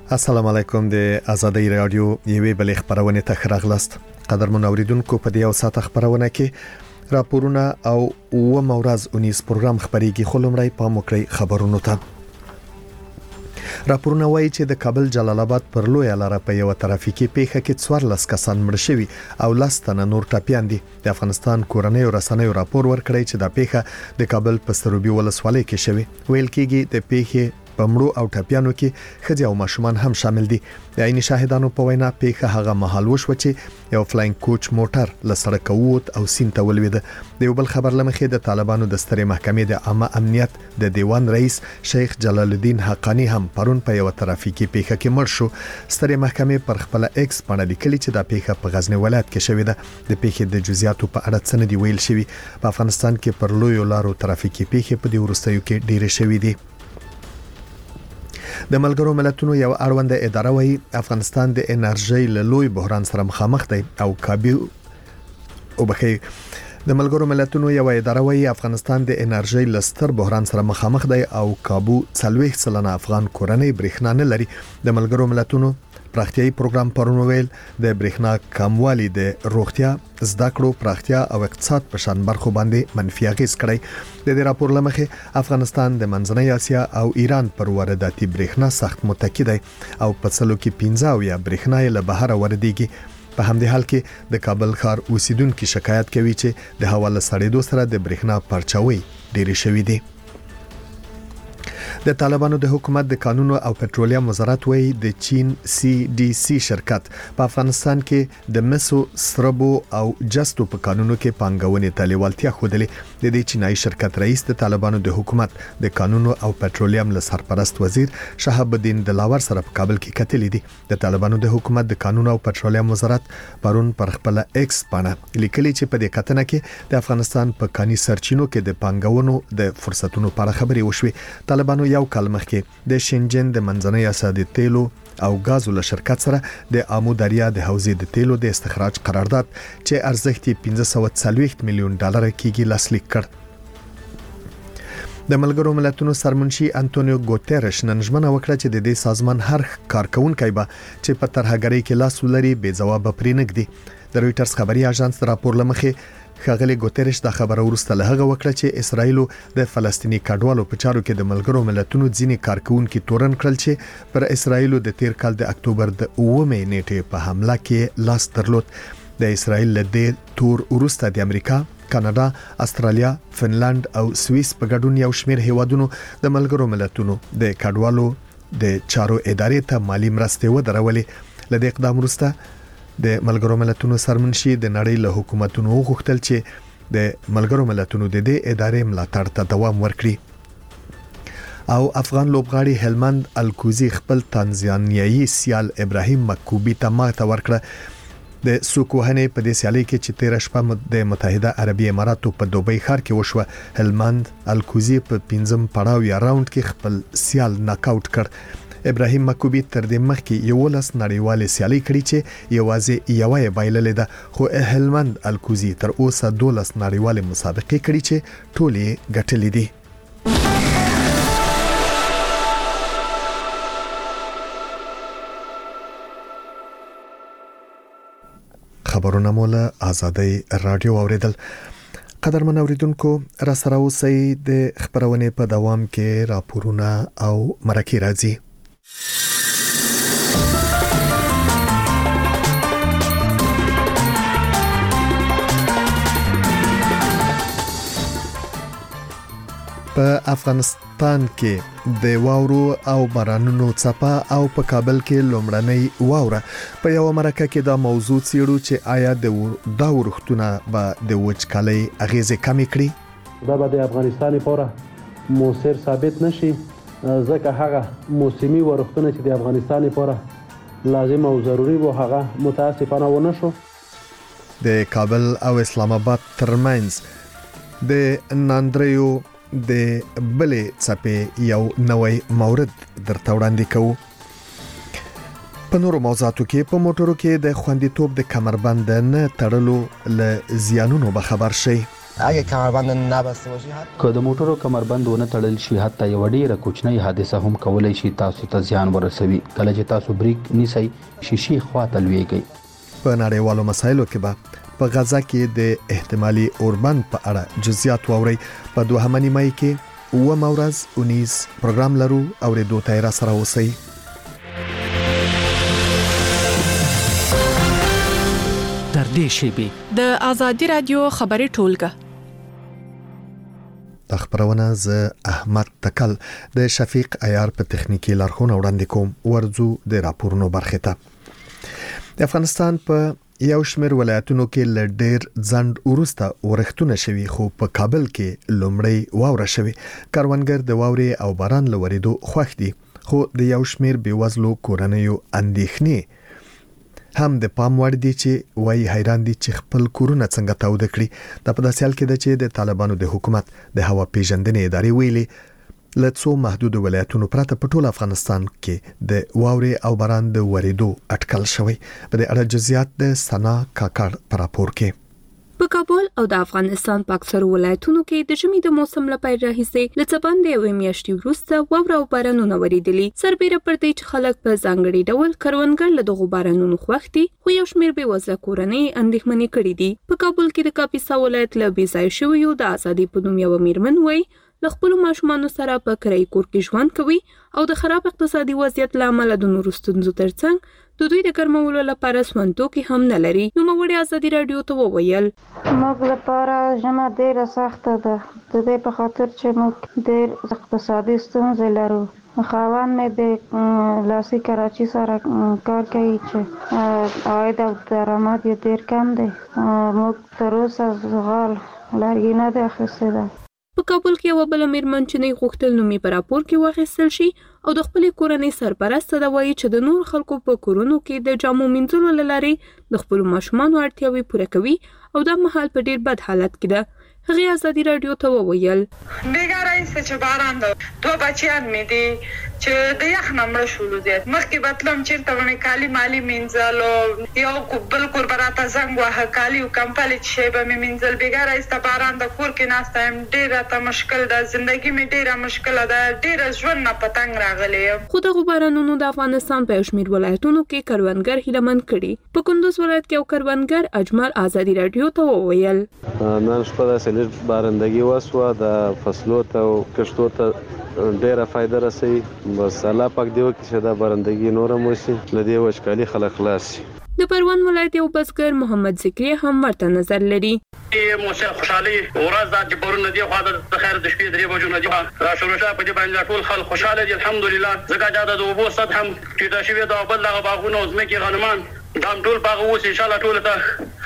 السلام علیکم د آزادۍ رادیو یوې بلې خبرونه ته راغلاست. قدرمن اوریدونکو په دې او ساعت خبرونه کې راپورونه او و مورز اونیس پروګرام خبريږي خلمړی په موکړی خبرونو ته. راپورونه وایي چې د کابل جلال آباد پر لوی لار په یو ترافیکي پیښه کې 14 کسان مړ شوي او لستنه نور ټاپیان دي. د افغانستان کورنۍ رسنیو راپور ورکړی چې د پیښه د کابل په سروبي ولسوالۍ کې شوی. ویل کېږي د پیښې پمړو او ټاپیانو کې خځې او ماشومان هم شامل دي. د عیني شاهدانو په وینا پیښه هغه مهال وشو چې یو فلاینګ کوچ موټر له سړک ووت او سیند ته ولوید. د یو بل خبر لمخې د طالبانو د سترې محکمې د عامه امنیت د دیوان رئیس شیخ جلال الدین حقانی هم پرون په یو ترافیکي پیښه کې مړ شو. سترې محکمې پر خپل ایکس باندې لیکلي چې د پیښه په غزنی ولایت کې شوې ده. د پیښې د جزئیاتو په اړه څه نه دی ویل شوی. په افغانستان کې پر لوی لارو ترافیکي پیښې په دې ورستیو کې ډېرې شوې دي. د ملګرو ملتونو یو اړوند اداره وایي افغانستان د انرژي له لوی بحران سره مخامخ دی او د ملګرو ملتونو یو اداره وایي افغانستان د انرژي له ستر بحران سره مخامخ دی او کابو 40% افغان کورنۍ برېښنا نه لري. د ملګرو ملتونو پراختیايي پروګرام پرون ویل د برېښنا کموالی د روغتیا، زده کړو، پراختیا او اقتصاد په شان برخو باندې منفي اغیز کړی. د دې راپور لمخې افغانستان د منځنۍ اسیا او ایران پر وارداتي برېښنا سخت متکی دی او په څلو کې 15 یا برېښنا له بهر واردېږي. په همدې حال کې د کابل ښار اوسیدونکو شکایت کوي چې د هوا له سړېدو سره د برېښنا پرچاوي ډېری شوې دي. د طالبانو د حکومت د قانون او پټرولیم وزارت وایي د چین CDC شرکت په افغانستان کې د مسو، سربو او جستو په قانونو کې پانګونې ته لیوالتیا خوده. د دې چینایي شرکت رئیس د طالبانو د حکومت د قانون او پټرولیم له سرپرست وزیر شهاب الدین دلاور سره په کابل کې کتلې دي. د طالبانو د حکومت د قانون او پټرولیم وزارت پرون پر خپل ایکس باندې لیکلي چې په دې کتنه کې د افغانستان په کاني سرچینو کې د پانګونو د فرصتونو په اړه خبرې وشوي. طالبانو یو کال مخکې د شینجن د منځنۍ اسیا د تیلو او غازو له شرکت سره د آمو دریا د حوزې د تیلو د استخراج قرارداد چې ارزښت $540 میلیون کېږي لاسلیک کړ. د ملګرو ملتونو سرمنشي انټونیو ګوتيرش نن ژمنه وکړه چې د دې سازمان هر کارکونکي به چې په ترهګرۍ کې لاس ولري بې ځواب پرې نږدي. د رويټرز خبري اژانس راپور لمخې خغلی ګوتيرش د خبرو ورسته له هغه وکړه چې اسرایل د فلسطینی کډوالو په چارو کې د ملګرو ملتونو ځینې کارکونکو تورن کړل چې پر اسرایل د تیر کال د اکتوبر د 9 نیټې په حمله کې لاس درلود. د اسرایل له دې تور ورسته د امریکا، کاناډا، استرالیا، فنلند او سوئیس په ګډون یو شمېر هیوادونو د ملګرو ملتونو د کډوالو د چارو ادارې ته مالی مرستې ودرولې. لدې اقدام وروسته د ملګرو ملتونو سرمنشي د نړۍ له حکومتونو غوښتل چې د ملګرو ملتونو د دې ادارې ملاتړ ته دوام ورکړي. او افغان لوبغاړي هلمند الکوزي خپل تنزانیایي سیال ابراهیم مکوبي ته ماته ورکړه. د سوکوهنې په دې سیالي کې چې 13 شپه د متحده عربي اماراتو په دوبۍ ښار کې وشوه. هلمند الکوزي په 5م پړاو یا راوند کې خپل سیال ناک آوټ کړ. ابراهیم مکوبي تر دې مخکې 11 نړیوالې سیالي کړې چې یوازې یوه بایللې ده، خو هلمند الکوزي تر اوسه 12 نړیوالې مسابقې کړې چې ټولې ګټلې دي. خبرونه مولا آزادۍ رادیو اوریدل. قدرمن اوریدونکو را سره اوسئ. د خبرونه په دوام کې راپورونه او مرکې راځي. په افغانستان کې د واورو او بارانونو څپه او په کابل کې لومړنۍ واوره په یو مرکه کې دا موضوع څیړو چې آیا د ورختونه به د وچکالۍ اغیزې کمې کړي. دا به د افغانستان لپاره موثر ثابت نشي ځکه هغه موسمي ورختونه چې د افغانستان لپاره لازم او ضروری وو هغه متاسفانه ونه شو. د کابل او اسلام آباد ترمنځ د ناندریو د بلې څپې یو نوې مورد درته وړاندې کوو. په نورو موضوعاتو کې په موټرو کې د خوندیتوب د کمربند نه تړلو له زیانونو به خبر شي. اگه کمربند نبسته باشی که د موټرو کمربند ونه تړل شي حتی یو ډیره کوچنۍ حادثه هم کولای شي تاسو ته زیان ورسوي. کله چې تاسو بریک نیسئ شیشې خواته لویږئ. په نړیوالو مسایلو کې به په غزا کې د احتمالي اوربند په اړه جزئیات واوري. په 2 مای کې و مورز 19 پروګرام لرو او ریډیو تایرا سره اوسئ. تر دې شیبې د آزادي رادیو خبري ټولګه د خبرونه ز احمد تکل د شفیق عیار په تخنیکی لارښوونه وړاندې کوم. ورځو د راپورونو برخه ته. د افغانستان په یو شمېر ولایتونو کې لډیر ځند ورسته ورښتونه شوي خو په کابل کې لومړی واوره شوي. کاروانګر د واوري او باران لوریدو خوښ دي خو د یو شمېر بیوزلو کورنیو اندېښنې هم د پام وړ دي چې وای حیران دي چې خپل کورونه څنګه تاود کړي. د په داسې حال کې د چې د طالبانو د حکومت د هوا پیژندنې ادارې ویلي لڅو محدود ولایتونو پرته په ټول افغانستان کې د واوري او باران د وریدو اټکل شوی. په دې اړه جزئیات د سنا کاکړ پر راپور کې. په کابل او د افغانستان په اکثر ولایتونو کې د ژمي د موسم لپاره راهیسې لڅبند یوې میاشتې وروسته واوره او بارانونه وریدلي. سربېره پر دې چې خلک په ځانګړي ډول کروندګر له دغو بارانونو خوښ دي خو یو شمېر بېوزله کورنۍ اندېښمنې کړي دي. په کابل کې د کاپیسا ولایت له بې ځایه شویو د ازادي په نوم یوه میرمن وایي له خپلو ماشومانو سره په کرایي کور کې ژوند کوي او د خراب اقتصادي وضعیت له امله د نورو ستونزو ترڅنګ د دوی د ګرمولو لپاره سونتوکي هم نه لري. نوموړي ازادي رادیو ته وویل موږ لپاره ژمه ډیره سخته ده د دې په خاطر چې موږ ډیر اقتصادي ستونزې لرو. خاوند مې د لاسي کراچي سره کار کوي چې عاید او درآمد یې ډیر کم دی. موږ تر اوسه زغال لرګي نه دی اخیستی ده. په کابل کې یو بل میرمن چې نه غوښتل نومي په راپور کې واخیستل شي او د خپلې کورنۍ سرپرسته ده وایي چې د نور خلکو په کورونو کې د جامو مینځلو لارې د خپل ماشومانو اړتیاوې پوره کوي او دا مهال په ډیر بد حالت کې ده. هغه ازادي رادیو ته وویل بیګاره ایسته چې باران ده 2 بچیان مې دي چې د یخ نمړ شول زیات مخکې بتلم چیرته ونی کالی مالی منځلو یو بل کور براته زنګ واه کالی او کمپل چې به مې منځل بیګاره ایسته باران د کور کې ناستم ډیره ته مشکل ده ژوندۍ مې ډیره مشکل ده ډیره ژوند نه پتنګ راغلی. خو دغه بارانونو د افغانستان په شمیر ولایتونو کې کروندګر هیلمن کړي. په کندوز ولایت کې یو کروندګر اجمل ازادي رادیو ته وویل نن شپه د سلیج بارندګي وسوه د فصلو ته او کښتو ته ډیره فائدہ رسي. بس الله پاک دی وکړي چې دا بارندګي نورم وشي لدی وشکالي خلک خلاص شي. د پروان ولایت یو بزګر محمد ذکری هم ورته نظر لري. موسه خوشحالي ورځ د جبرونه دی خو د خیر د شپې 3 بجو نه دی را شروع شوه په دې باندې ټول خلک خوشاله دي الحمدلله. زګا جاده د وبو صد هم چې دا شوی دا بل دغه باغونه زمکي غنمان دا ټول باغ اوس ان شاء الله ټول ته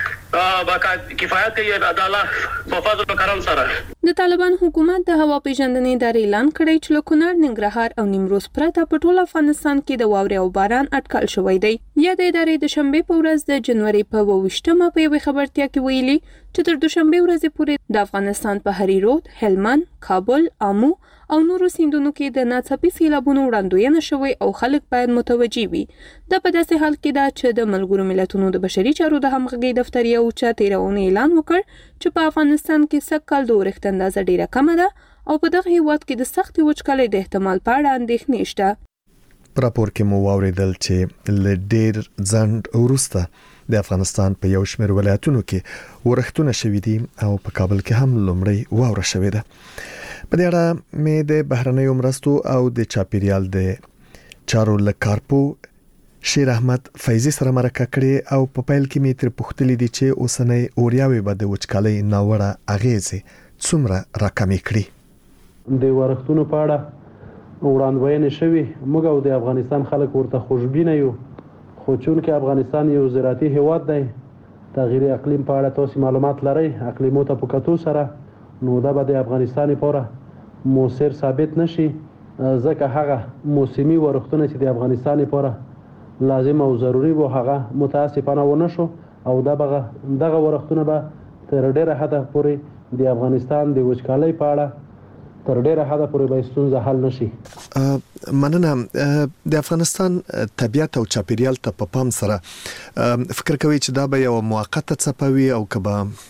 کفایت کوي د الله په فضل او کرم سره. د طالبان حکومت د هوا پیژندنې ادارې اعلان کړی چې له کونړ، ننګرهار او نیمروز پرته په ټول افغانستان کې د واورې او باران اټکل شوی دی. یا د ادارې د شنبه په ورځ د جنوري په 28مه په یوه خبرتیا کې ویلي چې تر دوشنبه ورځې پورې د افغانستان په هری رود، هلمند، کابل، آمو او نورو سیندونو کې د ناڅاپي سیلابونو وړاندوینه شوې او خلک باید متوجي وي. دا په داسې حال کې ده چې د ملګرو ملتونو د بشري چارو د همغږي دفتر یو چا 13 اعلان وکړ چې په افغانستان کې سږکال د اورښت اندازه ډیره کمه ده او په دغه هیواد کې د سختې وچکالۍ د احتمال په اړه اندېښنې شته. په راپور کې مو واوریدل چې له ډیر ځند وروسته د افغانستان په یو شمېر ولایتونو کې ورښتونه شوي دي او په کابل کې هم لومړی واوره شوې ده. په دې اړه مې د بهرنیو مرستو او د چاپیریال د چارو لکارپو شیر احمد فیضی سره مرکه کړې او په پیل کې مې تر پوښتلې دي چې اوسنۍ اوریاوي به د وچکالۍ ناوړه اغیزې څومره راکمې کړي. د ورښتونو په اړه وړاندوینې شوي موږ او د افغانستان خلک ورته خوشبینه یو خو چونکې افغانستان یو زراعتي هیواد دی تغییر اقلیم په اړه تاسو معلومات لرئ. اقلیمو ته په کتو سره نو دا به د افغانستان لپاره موثر ثابت نشي ځکه هغه موسمي ورښتونه چې د افغانستان لپاره لازم او ضروری وو هغه متاسفانه ونه شو او دغه ورښتونه به تر ډیره حده پورې د افغانستان د وچکالۍ په اړه تر ډیره حده پورې به ستونزه حل نشي. مننه. د افغانستان طبیعت او چاپیریال ته په پام سره فکر کوي چې دا به یو موقته څپوي او کبه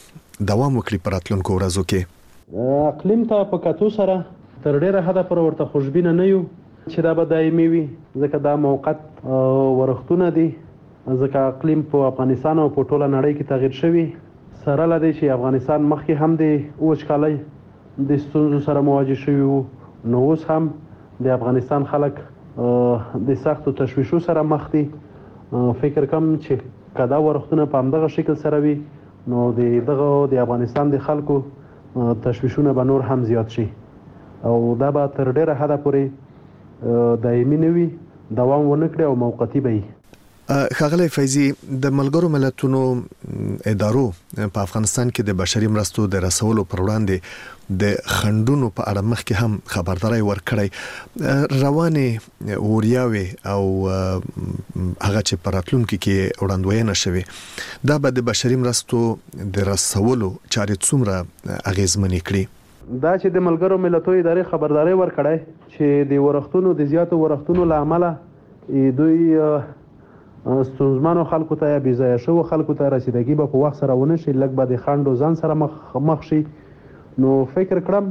دوام وکړي په راتلونکو ورځو کې؟ اقلیم ته په کتو سره تر ډیره حده پر ورته خوشبینه نه یو چې دا به دایمي وي، ځکه دا موقت ورښتونه دي، ځکه اقلیم په افغانستان او په ټوله نړۍ کې تغیر شوی. سره له دې چې افغانستان مخکې هم د وچکالۍ د ستونزو سره مواجه شوي وو، نو اوس هم د افغانستان خلک د سختو تشویشو سره مخ دي. فکر کوم چې که دا ورښتونه په همدغه شکل سره وي نو د افغانستان د خلکو تشویشونه به نور هم زیات شي او دا به تر ډیره حده پورې دایمي نه وي، دوام ونه کړي او موقتي به وي. ښاغلی فیضي، د ملګرو ملتونو ادارو په افغانستان کې د بشري مرستو د رسولو پر وړاندې د خنډونو په اړه مخکې هم خبرداری ورکړی. روانې وریاوې او هغه چې په راتلونکي کې وړاندوینه شوي، دا به د بشري مرستو د رسولو چارې څومره اغیزمنې کړي؟ دا چې د ملګرو ملتونو ادارې خبرداری ورکړی چې د ورښتونو د زیاتو ورښتونو له امله دوی ستونزمنو خلکو ته یا بېځایه شوو خلکو ته رسیدګي به په وخت سره ونه شي، لږ به د خنډو ځان سره مخ شي. نو فکر کړم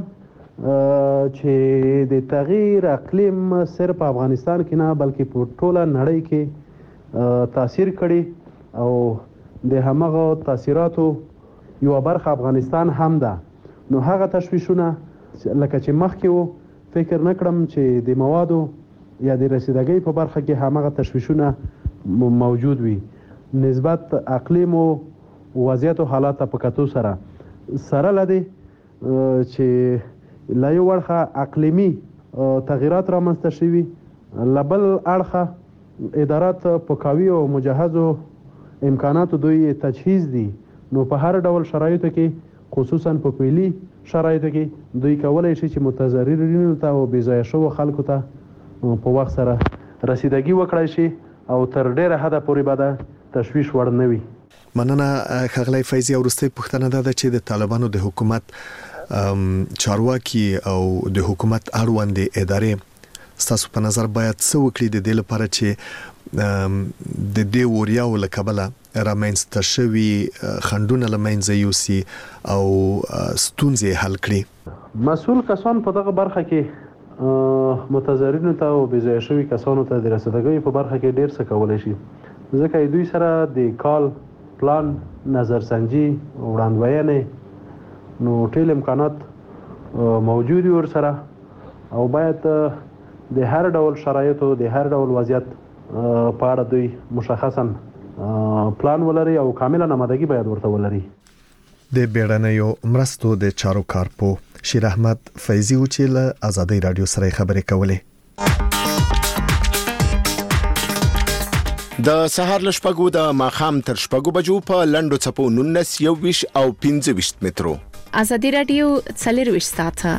چې د تغییر اقلیم صرف په افغانستان کې نه بلکې په ټوله نړۍ کې تاثیر کړي او د همغه تاثیراتو یوه برخه افغانستان هم ده. نو هغه تشویشونه لکه چې مخکې وو، فکر نه کړم چې د موادو یا د رسیدګۍ په برخه کې همغه تشویشونه موجود وي. نسبت اقلیم او وضعیت او حالات په کتو سره له دې چې لا یو اړخه اقلیمي تغیرات رامنځته شوي، له بل اړخه ادارات په قوي او مجهزو امکاناتو دوی تجهیز دي. نو په هر ډول شرایطو کې خصوصا په پیلي شرایطو کې دوی کولی شي چې متضررینو ته او بېځایه شوو خلکو ته په وخت سره رسیدګي وکړای شي او تر ډیره حده پورې به دا تشویش وړ نه وي. مننه ښاغلی فیضي. وروستۍ پوښتنه دا ده چې د طالبانو د حکومت چارواکي او د حکومت اړوندې ادارې ستاسو په نظر باید څه وکړي د دې لپاره چې د دې وریاو له کبله رامنځته شوي خنډونه له منځه یوسي او ستونزې حل کړي؟ مسؤل کسان په دغه برخه کې متضررینو ته او بېځایه شوي کسانو ته د رسیدګۍ په برخه کې ډېر څه کولی شي، ځکه دوی سره د کال پلان، نظرسنجي، وړاندوینې نو ټول امکانات موجود وي ورسره او باید د هر ډول شرایطو د هر ډول وضعیت په اړه دوی مشخصا پلان ولري او کامله آمادګي باید ورته ولري. د بیړنیو مرستو د چارو کارپو شیر احمد فیضي و چې له آزادۍ رادیو سره خبرې کولې. د سهار له شپږو د ماښام تر شپږو بجو په لنډو څپو 19 21 او 25 مترو. آزادۍ رادیو 24 ساعته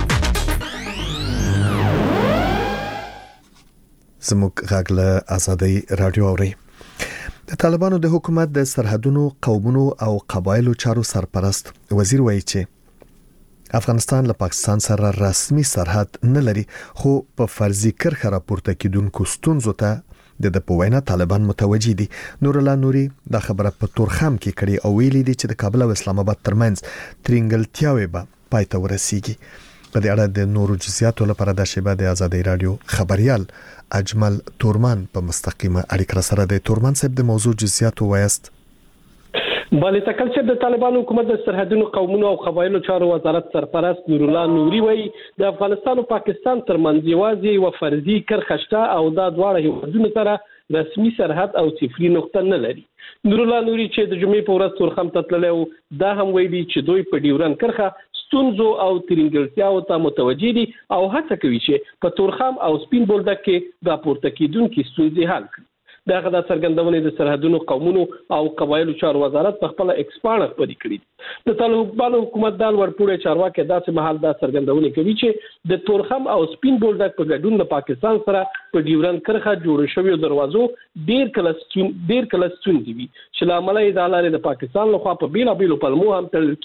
زموږ غږ له آزادۍ رادیو اوري. د طالبانو د حکومت د سرحدونو، قومونو او قبایلو چارو سرپرست وزیر وایي چې افغانستان له پاکستان سره رسمي سرحد نه لري، خو په فرضي کرښه راپورته کېدونکو ستونزو ته د پوینا طالبان متوجي دي. نور الله نوري دا خبره په تورخم کې کړي او ویلي دي چې د کابل او اسلام آباد ترمنځ ترنګلتیاوي به پای ته ورسیږي. په دې اړه د نورو جزئیاتو لپاره د شیبه د آزادۍ رادیو خبريال اجمل تورمان په مستقیمه اړیکه سره د تورمان صاحب د موضوع جزئیات وایست. بله تکل چې د طالبانو حکومت د سرحدونو، قومونو او قبایلو چارو وزارت سرپرست نور الله نوري وایي د افغانستان او پاکستان ترمنځ یوازې یو فرضي کرښه شته او دا دواړه هیوادونه سره رسمي سرحد او صفري نقطه نه لري. نور الله نوري چې د جمعې په ورځ تورخم ته تللی و، دا هم ویلي چې دوی په ډیورن کرښه ستونزو او ترنګلتیاو ته متوجي دي او هڅه کوي چې په تورخم او سپین بولدک کې راپورته کیدونکو ستونزې حل کړي. دغه د څرګندونې د سرحدونو، قومونو او قبایلو چارو وزارت په خپل ایکسپانس خبري کړې. د طالبانو حکومت د ورپورې چارواکي داسې مهال دا څرګندونه کوي چې د تورخم او سپین بولدک په ګډون د پاکستان سره په ډیورن کرښه جوړ شوی دروازو ډیر کله ستونزې وي چې لامل یې د پاکستان لخوا په بیلابیلو پلمو هم تړل کیږي.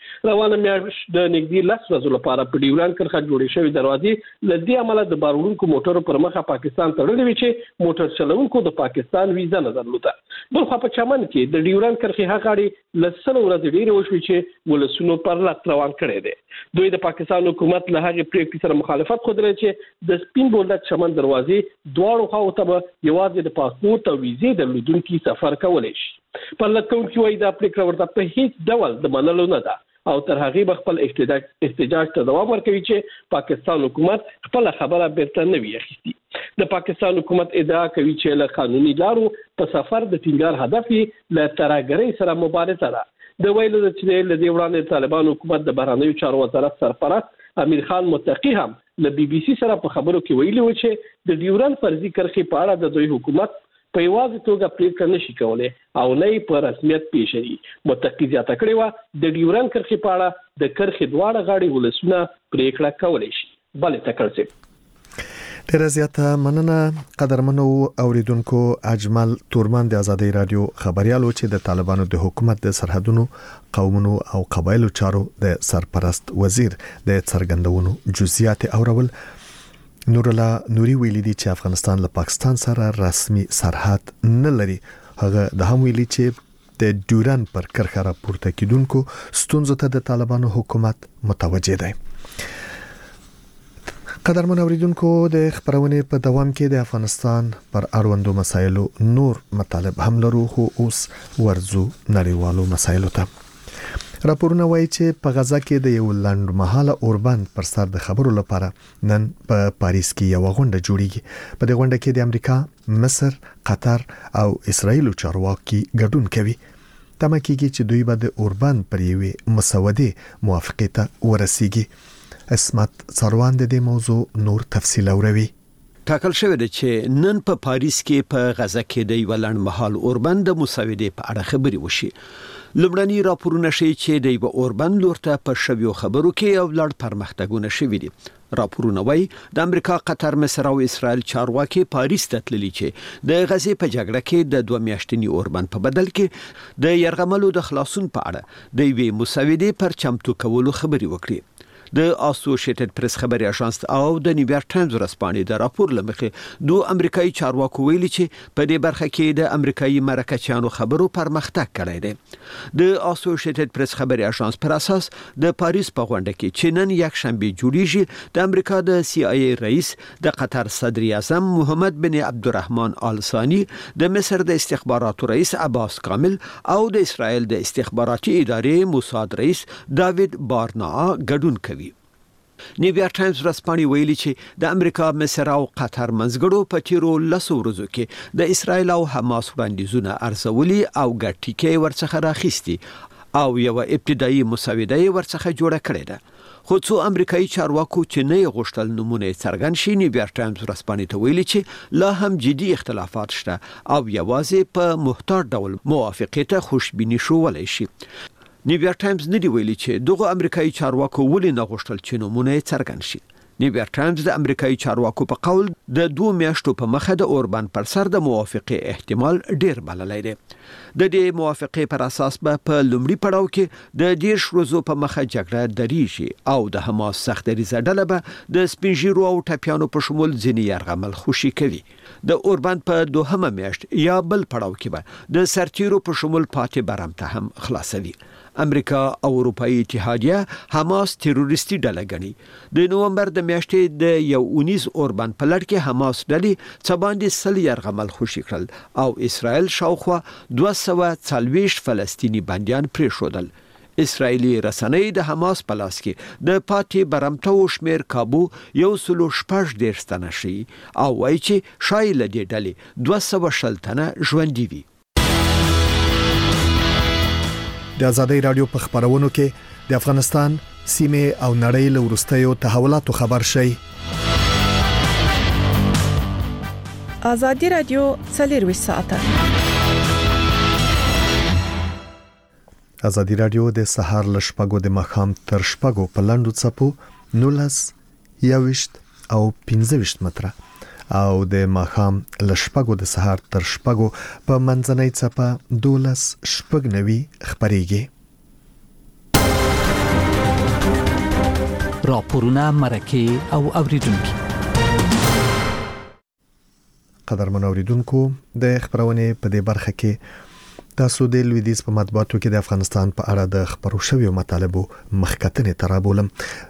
روانه میاشت د نږدې 10 ورځې لپاره په ډیورند کرښه جوړې شوې دروازې لدې عمله د بارونکو موټرو پر مخه پاکستان تړلې وی چې موټر چلونکو د پاکستان ویزه نه درلوده. بل خو په چمن کې د ډیورند کرښې هغاړي لسل ورځې ډیره وشوي چې ولسونو پر لات روان کړي دي. دوی د پاکستان حکومت له هغې پریکړې سره مخالفت خوده چې د سپین بولدک چمن دروازې دواړو خواو ته یوازې د پاسپورت او ویزې درلودونکي سفر کولی شي. پر لټونکي وایي دا پریکړه ورته په هیڅ ډول د منلو نه ده او تر هغې به خپل احتجاج ته دوام ورکوي چې پاکستان حکومت خپل خبره بیرته نه وي اخیستي. د پاکستان حکومت ادعا کوي چې له قانوني لارو په سفر د ټینګار هدف یې له ترهګرۍ سره مبارزه ده. د ویلو چې له دې وړاندې طالبان حکومت د بهرنیو چارو وزارت سرپرست امیر خان متقی هم له بي بي سي سره په خبرو کې ویلي و چې د ډیورند فرضي کرښې په اړه د دوی حکومت په یوازې توګه پریکړه نشي کولای او نه یې په رسمیت پیژني. متقی زیاته کړې وه د ډیورند کرښې په اړه د کرښې دواړه غاړې ولسونه پریکړه کولی شي. بلې تکړه ډیره زیاته مننه قدرمنو اوریدونکو. اجمل تورمان د آزادۍ رادیو خبريالو چې د طالبانو د حکومت د سرحدونو قومونو او قبایلو چارو د سرپرست وزیر د څرګندونو جزئیات اورول. نور الله نوري ویلي دي چې افغانستان له پاکستان سره رسمي سرحد نه لري. هغه د هم ویلي چې د ډیورند پر کرښه راپورته کیدونکو ستونزو ته د طالبانو حکومت متوجه دی. قدرمن اوریدونکو د خبرونې په دوام کې د افغانستان پر اړوندو مسایلو نور مطالب هم لرو خو اوس ورزو نړیوالو مسایلو ته. راپورونه وایي چې په غزا کې د یو لنډمهاله اوربند پر سر د خبرو لپاره نن په پاریس کې یو غونډه جوړیږي. په دې غونډه کې د امریکا، مصر، قطر او اسرایل چارواکي ګډون کوي. تمه کېږي چې دوی به د اوربند پر یوې مسودې موافقه ته ورسیږي. اسمت سروان د دې موضوع نور تفصیل اوروي. ټاکل شوی دی چې نن په پاریس کې په غزا کې د یو لنډمهال اوربند د مسودې په اړه خبري وشي. لومړني راپورونه ښیي چې د یو اوربند لورته په شویو خبرو کې یو لړ پرمختګونه شوي دي. راپورونه وایي د امریکا، قطر، مصر او اسرائیل چارواکي پاریس ته تللي چې د غزې په جګړه کې د 2 میاشتني اوربند په بدل کې د یرغملو د خلاصون په اړه د یوې مسودې پر چمتو کولو خبري وکړي. د اسوسییټډ پریس خبري اژانس او د نیویارک ټایمز ورځپاڼې د راپور لمخې دوه امریکایي چارواکو ویلي چې په دې برخه کې د امریکایي مرکچیانو خبرو پرمختګ کړی دی. د اسوسییټډ پریس خبري اژانس پر اساس د پاریس په غونډه کې چې نن یک شنبه جوړیږي د امریکا د CIA رئیس، د قطر صدر اعظم محمد بن عبدالرحمن آل ثانی، د مصر د استخباراتو رئیس عباس کامل او د اسرائیل د استخباراتي ادارې موساد رئیس داوید بارنا ګډون کوي. نیویارک ټایمز ورځپاڼې ویلي چې د امریکا، مصر او قطر منځګړو په تیرو 10 ورځو کې د اسرائیل او حماس وړاندیزونه ارزولي او ګډ ټکی ورڅخه راخیستي او یو ابتدایي مسوده ورڅخه جوړه کړې ده. خو څو امریکایي چارواکو چې نه غوښتل نمونه څرګند شي، نیویارک ټایمز ورځپاڼې ته ویلي چې لا هم جدي اختلافات شته او یوازې په محتاط ډول موافقه ته خوشبیني شوولای شي. نیویارک ټایمز ندی ویلي چې دغه امریکایي چارواکو ولې نه غوښتل چې نمونه څرګند شي. نیویارک ټایمز د امریکایي چارواکو په قول د 2 میاشتو په مخه د اوربند پر سر د موافقه احتمال ډیر بللی دی. د دې موافقه پر اساس به په لومړي پړاو کې د 10 ورځو په مخه جګړه دریږي او د حماس سخت دریزه ډله به د سپینژیرو او ټپیانو په شمول ځینې یرغمل خوشي کوي. د اوربند په 2مه میاشت یا بل پړاو کې به د سرتیرو په شمول پاتې برم ته هم خلاصوي. امریکا او اروپאי اتحادیه حماس تروریستي ډله ګڼي. د نومبر د میاشتې د 19 اوربند په لړ کې حماس ډلې څه باندې 100 یرغمل خوشي کړل او اسرائیل شاوخوا 240 فلسطینی بندیان پریښودل. اسرائیلی رسنۍ د حماس په لاس کې د پاتې برمتو شمیر کابو 116 تنه شي او وایي چې شایي له دې ډلې 200 تنه ژوندي وي. د آزادۍ رادیو په خبرونو کې د افغانستان سیمه او نړۍ له وروستیو تحولاتو خبر شي. آزادۍ رادیو 24 ساعته. آزادۍ رادیو د سهار ل شپږو د ماښام تر شپږو په لاندو څپو 19 21 او 15 متره او د ماښام ل شپږو د سهار تر شپږو په منځنۍ څپه 12 شپږ نوي خبريږي. راپورونه مرکه او اوریدونکو. قدرمن اوریدونکو د خبرونه په دې برخه کې تاسو د لویدیز په مطبوعاتو کې د افغانستان په اړه د خبرو شویو مطالبو مخکتنې ترابولم.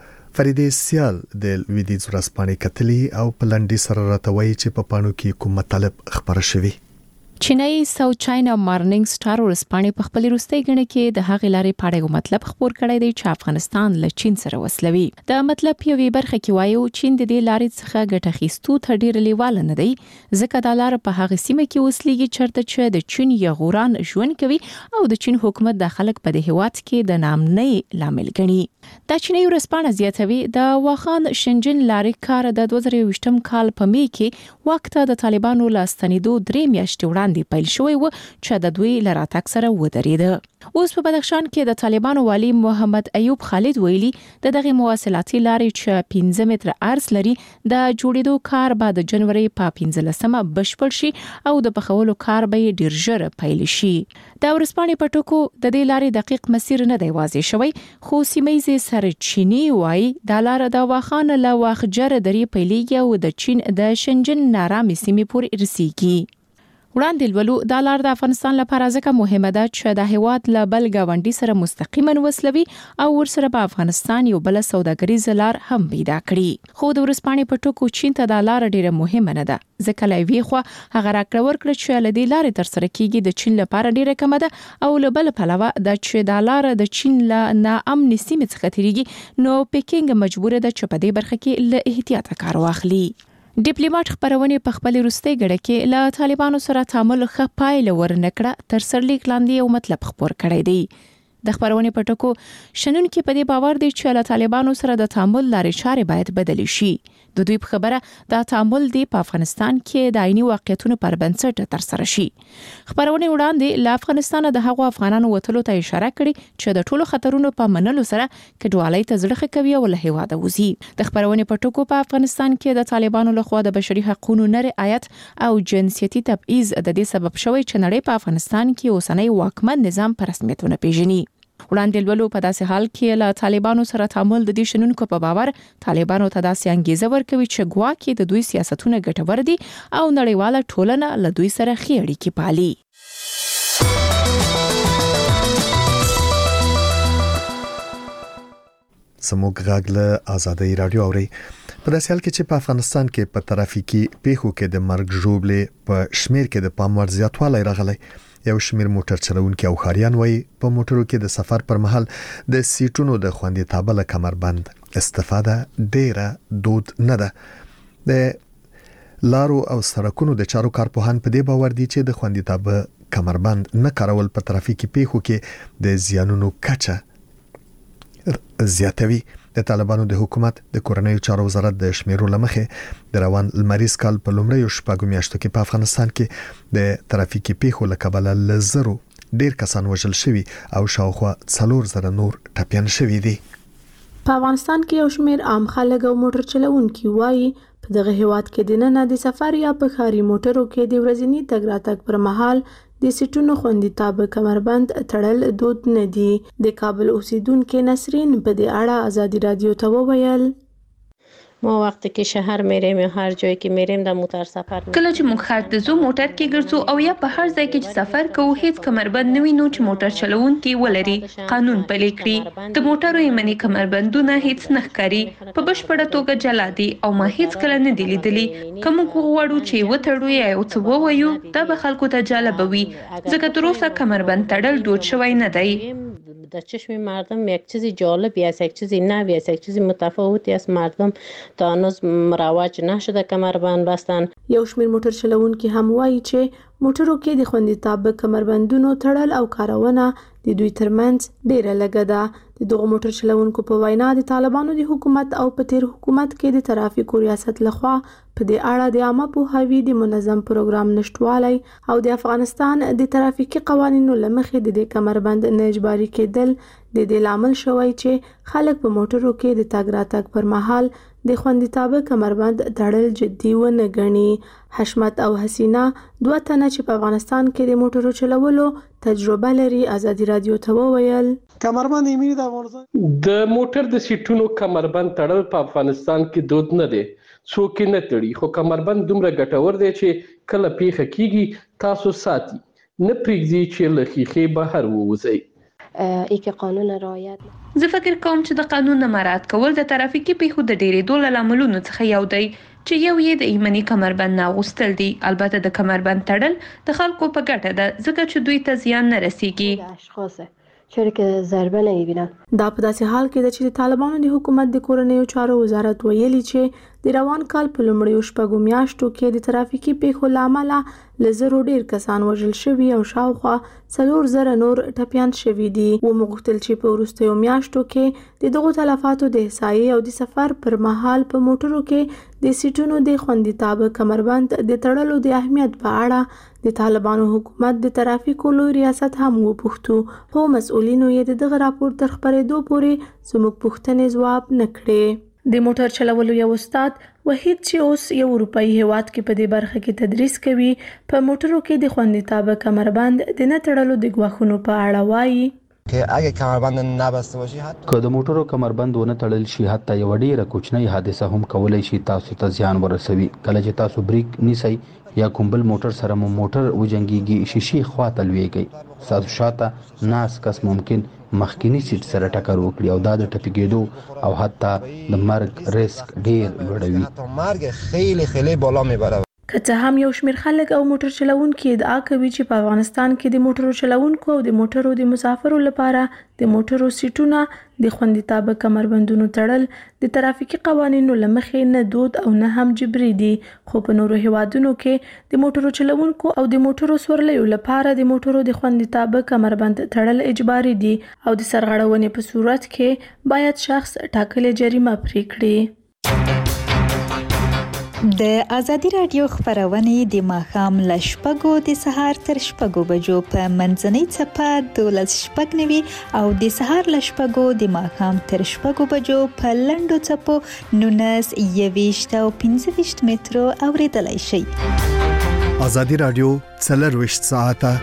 فریدې سیال د لویدیز ورځپاڼې کتلی او په لنډي سره راتوي چې په پاڼو کې کوم مطالب خبره شوی. چینای ساوث چاینا مارننګ سټار ورځپاڼې په خپل وروستي غړي کې د هغې لارې په اړه مطلب خبر کړی دی چې افغانستان له چین سره وسلوي. د مطلب په وی برخه کې وایو چین د دې لارې څخه ګټه اخیستو ته ډیر لیواله نه دی ځکه د لار په هغه سیمه کې وسلېږي چرته چې د چین یغوران ژوند کوي او د چین حکومت د خلک په د هیواد کې د نامنۍ لامل ګڼي. د چینای ورځپاڼه زیاتوي د واخان شنجن لارې کار د 2020م کال په می کې وخت د طالبانو لاستنیدو 3 میاشتې وړاندې پیل شوی و چې د دوی لراتک سره ودرېده. اوس په بدخشان کې د طالبانو والی محمد ایوب خالد ویلي د دغه مواصلاتي لارې چې 15 متره عرض لري د جوړېدو کار بعد جنوري په 15مه بشپړ شي او د پخولو کار به ډیر ژر پیل شي. د ورځپاڼې په ټکو د دې لارې دقیق مسیر نه دی واضح شوی خو سیمایي سرچینی وای د لار د واخان له واخجر درې پیلېږي او د چین د شنجن نارامي سیمې پورې رسیږي. وړاندې ولو د لار د افغانستان لپاره ځکه مهمه ده چې د هیواد له بل گاونډي سره مستقیما وسلوي او ورسره په افغانستان یو بل سوداګریز لار هم پیدا کړي. خو د ورځپاڼې په ټکو چین ته د لار ډیره مهمه نه ده ځکه لوي خو هغه راکړه ورکړه چې له دې لارې تر سره کیږي د چین لپاره ډیره کمه ده او له بل پلوه د چې د لار د چین له ناامن سیمې څخه تیریږي نو پیکینګ مجبور ده چې په دې برخه کې له احتیاط کار واخلي. ډیپلوماټ خبرونه په خپل وروستي غړي کې له طالبانو سره تعامل ښه پایله ورنکړه تر سرلیک لاندې یو مطلب خبر کړی دی. د خبرونه په ټکو شنن کې په دې باور دی چې له طالبانو سره د تعامل لارې چارې باید بدل شي. د دوی په خبره د تعامل دی په افغانستان کې د عیني واقعیتونو پر بنسټ تر سره شي. خبرونه وړاندې له افغانستان د هغو افغانانو وټلو ته اشاره کړې چې د ټولو خطرونو په منلو سره کډوالۍ ته زړه کوي او له هیواده وځي. د خبرونه په ټکو په افغانستان کې د طالبانو لخوا د بشري حقوقو نه رعایت او جنسيتي تبعیض د دې سبب شوی چې نړۍ په افغانستان کې اوسنۍ واکمن نظام په رسمیتونه پیژني. وړاندې ولو په داسې حال کې له طالبانو سره تعامل د دې شنونکو په باور طالبانو ته داسې انګیزه ورکوي چې ګواکې د دوی سیاستونه ګټور دي او نړیواله ټولنه له دوی سره ښې اړیکې پالي. سموږ غاګله آزادۍ رادیو اوري په داسې حال کې چې په افغانستان کې په ترافیکي پیښو کې د مرګ ژوبلې په شمیر کې د پام وړ زیاتوالی راغلی. یو شمیر موټر چلوونکي او خاریان وایي په موټرو کې د سفر پر مهال د سیټونو د خوندیتابه له کمربند استفاده ډیره دود نه ده. د لارو او سړکونو د چارو کارپوهان په دې باور دي چې د خوندیتابه کمربند نه کارول په ترافیکي پیښو کې د زیانونو کچه زیاتوي. د طالبانو د حکومت د کورنیو چارو وزارت د شمیرو لمخې د روان لمریز کال په لومړیو شپږو میاشتو کې په افغانستان کې د ترافیکي پیښو له کبله لزرو ډیر کسان وژل شوي او شاوخوا 4000 نور ټپيان شوي دي. په افغانستان کې یو شمیر عام خلک او موټر چلوونکي وایي په دغه هیواد کې د نن د سفر یا په خاري موټرو کې د ورځني تګ راتګ پر مهال د سیټونو خوندیتابه کمربند تړل دود نه دي. د کابل اوسیدونکو نسرین په دې اړه آزادي رادیو ته وویل ما وقتی که شهر میریم یا هر جایی که میریم در موتر سفر میکنیم کله چې موږ ښار ته ځو موټر کې ګرځو او یا په هر ځای کې چې سفر کوو هیڅ کمربند نه وینو چې موټر چلوونکي ولري قانون پلي کړي. د موټرو یمني کمربندونه هیڅ نه ښکاري په بشپړه توګه جلا دي او ما هیڅ کله نه دی لیدلی. کوم غواړو چې وتړو یا یو څه ووایو دا به خلکو ته جالب وي ځکه تر اوسه کمربند تړل دود شوی نه دی. در چشم مردم یک چیزی جالبی است، یک چیزی نوی است، یک چیزی متفاوتی است. مردم تا هنوز مروج نشده کمربند بستن. یو شمیر موټر چلوونکي هم وایي چې موټرو کې د خوندیتابه کمربندونو تړل او کارونه د دوی ترمنځ ډیره لږه ده. د دغه موټر چلوونکو په وینا د طالبانو د حکومت او په تیر حکومت کې د ترافیکو ریاست لخوا په دې اړه د عامه پوهاوي د منظم پروګرام نشټوالی او د افغانستان د ترافیکي قوانینو لمخې د دې کمربند نه اجباري کېدل د دې لامل شوی چې خلک په موټرو کې د تګ راتګ پر مهال د خوندیتابه کمربند تړل جدي ونه ګڼي. حشمت او حسینا دوه تنه چې په افغانستان کې د موټرو چلولو تجربه لري ازادي رادیو ته وویل کمربند ایمني د افغانستان د موټر د سیټونو کمربند تړل په افغانستان کې دود نه دی، څوک نه تړي، خو کمربند دومره ګټور دی چې کله پیښه کیږي تاسو ساتي، نه پرېږدي چې له ښیښې بهر ووځي. ایک قانون رعایت زه فکر کوم چې د قانون مراعات کول د ترافیکي پیښو د ډېرېدو له لاملونو څخه یو دی چې یو یې د ایمني کمربند نه اغوستل دي. البته د کمربند تړل د خلکو په ګټه ده ځکه چې دوی ته زیان نه رسیږي. چرا که ضربه نمیبینن. دا په داسې حال کې د چې د طالبانو د حکومت د کورنیو چارو وزارت ویلي چې د روان کال په لومړیو شپږو میاشتو کې د ترافیکي پیښو له امله له زرو ډیر کسان وژل شوي او شاوخوا 4000 نور ټپیان شوي دي. ومغوښتل چې په وروستیو میاشتو کې د دغو تلفاتو د احصایې او د سفر پر مهال په موټرو کې د سیټونو د خوندیتابه کمربند د تړلو د اهمیت په اړه د طالبانو حکومت د ترافیکو لوی ریاست هم وپوښتو، خو مسؤلینو یې دغه راپور تر خپرېدو پورې زموږ پوښتنې ځواب نه کړې. د موټر چلولو یو استاد وحید چې اوس یو اروپایي هیواد کې په دې برخه کې تدریس کوي په موټرو کې د خوندیتابه کمربند د نه تړلو د ګواښونو په اړه وایي که اگه کمربند نبسته باشی که د موټرو کمربند ونه تړل شي حتی یو ډیره کوچنۍ حادثه هم کولای شي تاسو ته زیان ورسوي. کله چې تاسو بریک نیسئ یا کوم بل موټر سره مو موټر وجنګيږي شیشې خواته لويږي، تاسو شاته ناس کس ممکن مخکینی سیټ سره ټکر وکړي او دا د ټپیګېدو او حتی د مرګ ریسک ډیر لوړوي. مرګ خیلی خیلی بالا میبره. که څه هم یو شمېر خلک او موټر چلوونکي ادعا کوي چې په افغانستان کې د موټرو چلوونکو او د موټرو د مسافرو لپاره د موټرو سیټونه د خوندیتابه کمربندونو تړل د ترافیکي قوانینو له مخې نه دود او نه هم جبري دي، خو په نورو هیوادونو کې د موټرو چلوونکو او د موټرو سورلیو لپاره د موټرو د خوندیتابه کمربند تړل اجباري دي او د سرغړونې په صورت کې باید شخص ټاکلې جریمه پرې کړي. د ازادي رادیو خبرونه د ماښام له 6 د سهار تر 6 بجو په منځنۍ چپه 12:09 او د سهار له 6 د ماښام تر 6 بجو په لنډو چپو 19 21 او 25 مترو اوریدلای شئ. ازادي رادیو 24 ساعته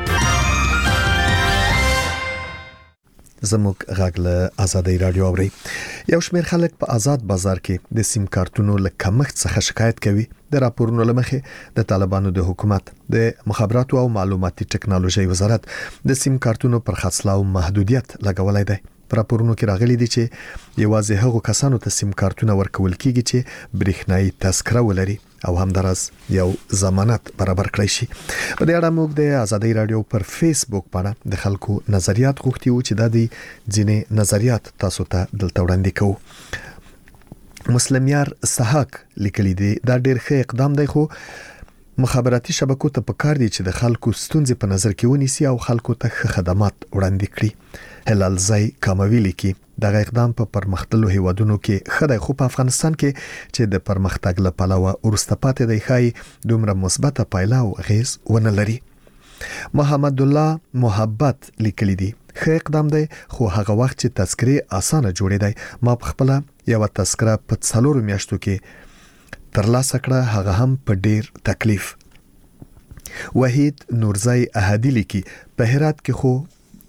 زموږ غږ له ازادي رادیو اوري. یو شمېر خلک په آزاد بازار کې د سیم کارتونو له کمښت څخه شکایت کوي. د راپورونو لمخې د طالبانو د حکومت د مخابراتو او معلوماتي ټکنالوژي وزارت د سیم کارتونو پر خرڅلاو محدودیت لګولای دی. په راپورونو کې راغلي دي چې یوازې هغو کسانو ته سیم کارتونه ورکول کیږي چې برېښنايي تذکره ولري او همدارس یو ضمانت برابر کړی شي. په دې اړه موږ د ازادي رادیو پر فیسبوک باندې د خلکو نظریات غوښتي وو چې د دې ځینې نظریات تاسو ته دلته وړاندې کوو. مسلمیار سحاق لیکلي دي دا ډېر ښه اقدام دی، خو مخابراتي شبکو ته پکار دي چې د خلکو ستونزې په نظر کې ونیسي او خلکو ته ښه خدمات وړاندې کړي. هلال زای کامویلی کې دغه اقدام په پرمختللو هیوادونو کې خدای خو په افغانستان کې چې د پرمختګ لپاره ورسته پاتې دی خای دومره مثبته پایله او غیز ونه لري. محمد الله محبت لیکلی دی ښه اقدام دی، خو هغه وخت چې تذکرې اسانه جوړې دی ما په خپل یو تذکره په 4 میاشتو کې ترلاسه کړه، هغه هم په ډیر تکلیف. وحید نورزای احدی لیکي په هرات کې خو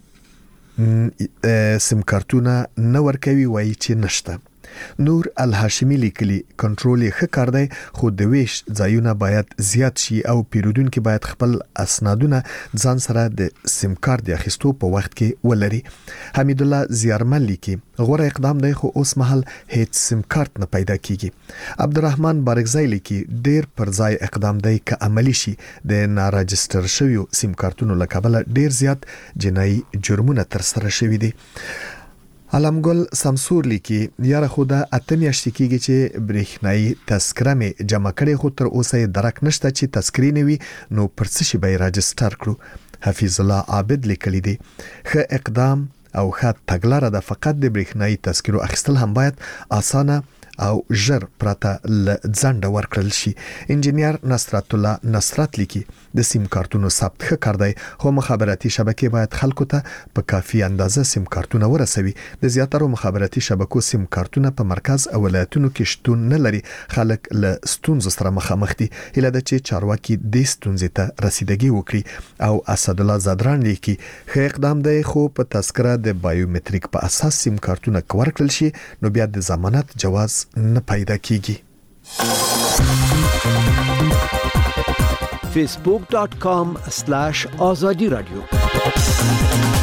سیم کارتونه نه ورکوي وایي چې نشته. نور الهاشمی لیکلی کنټرول یې ښه کار دی، خو د ویش ځایونه باید زیات شي او پیرودونکو باید خپل اسنادونه ځان سره د سیم کارت اخیستو په وخت کې ولري. حمید الله زیارمل لیکي غوره اقدام دی، خو اوس مهال هیڅ سیم کارت نه پیدا کیږي. عبدالرحمن بارکزای لیکي ډیر پر ځای اقدام دی که عملی شي د ناراجستر شویو سیم کارتونو له کبله ډیر زیات جنایي جرمونه تر سره شوي دي. علمګل سمسور لیکي یاره خدا اته میاشتې کېږي چې برېښنايي تذکره مې جمع کړې، خو تر اوسه یې درک نشته چې تذکرې نه وي نو پر څه شي به راجستر کړو. حفیظ الله عابد لیکلی دی ښه اقدام او ښه تګلاره ده، فقط د برېښنايي تذکرو اخیستل هم باید اسانه او ژر پراته ل ځنډ ورکړل شي. انجنیر نصرت الله نصرت لیکي د سیم کارتونو ثبت ښه کار دی، خو مخابراتي شبکې باید خلکو ته په کافي اندازه سیم کارتونه ورسوي. د زیاترو مخابراتي شبکو سیم کارتونه په مرکز او ولایتونو کې شتون نه لري. خلک له ستونزو سره مخامخ دي. هله د چې چارواکي د ستونزې ته رسیدګي وکړي. او اسد الله زادران لیکي ښه اقدام دی، خو په تذکره د بایومټریک په اساس سیم کارتونه ورکړل شي نو بیا د ضمانت جواز نه پیدا کیږي. facebook.com/azadi radio